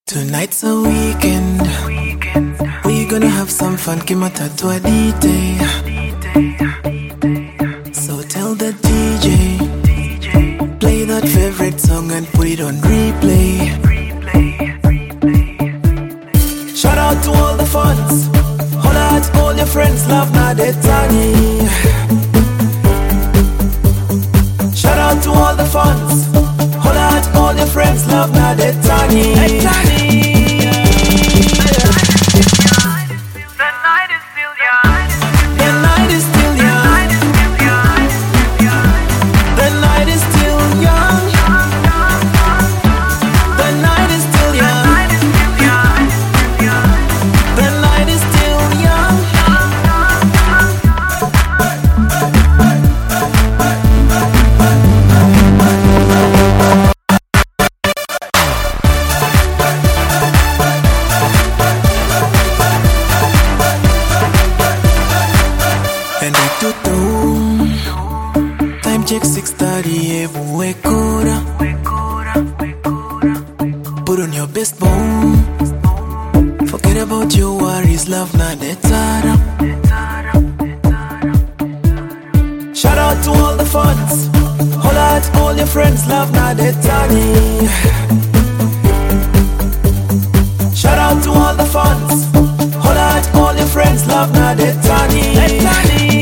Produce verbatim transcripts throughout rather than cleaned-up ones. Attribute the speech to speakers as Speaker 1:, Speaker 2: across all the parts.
Speaker 1: Tonight's a weekend. We gonna have some fun, kimata to a D J. So tell the D J, play that favorite song and put it on replay. Shout out to all the fans, holla at all your friends, love Nadetani. Shout out to all the fans, holla at all your friends, love Nadetani. Time check six thirty, ebu wekora. Put on your best bone, forget about your worries, love Nadetara. Shout out to all the fans, holla at all your friends, love Nadetani. Shout out to all the fans, holla at all your friends, love Nadetani.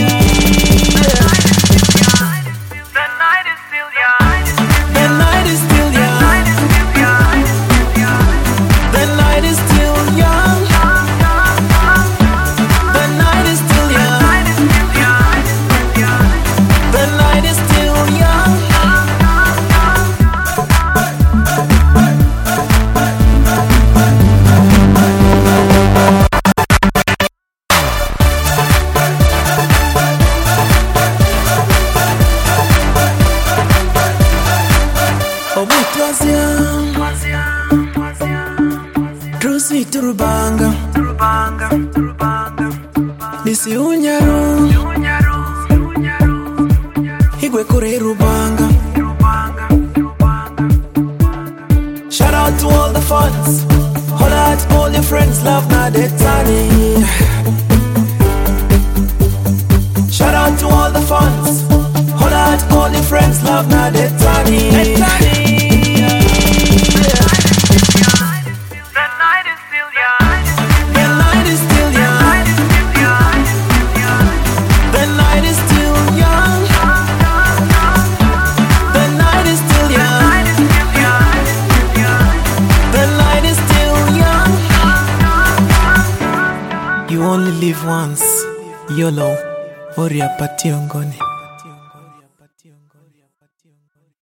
Speaker 1: Drusi turubanga, Nisi unyaru, Higwe kure rubanga. Shout out to all the fans, holla at all your friends, love Nadetani. Shout out to all the fans, holla at all your friends, love Nadetani. You only live once, YOLO, Oria Pationgoni.